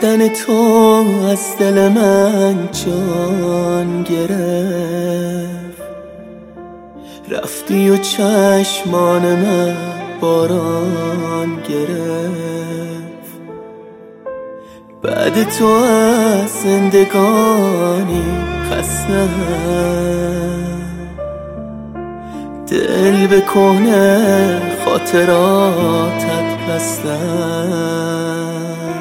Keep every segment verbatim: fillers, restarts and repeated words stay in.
رفتن تو از دل من جان گرفت، رفتی و چشمان من باران گرفت. بعد تو از زندگانی خستم، دل به کهنه خاطراتت بستم.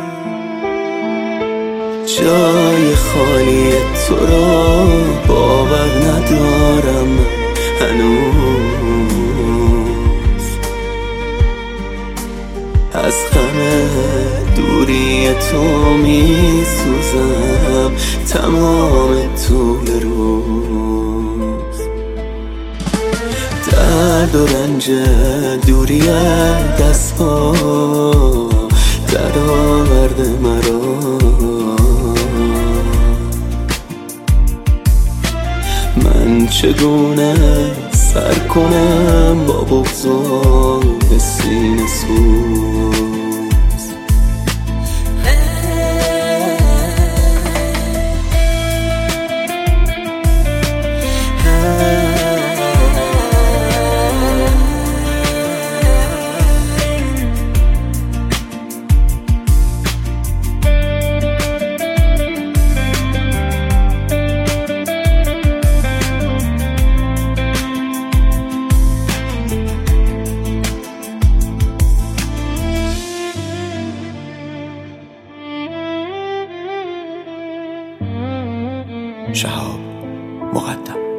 جای خالی تو رو باور ندارم هنوز، از غم دوری تو می سوزم تمام طول روز. درد و رنج دوری دست پا در آورده مرا، من چگونه سر کنم با بغض و سینه سوز. شهاب مقدم.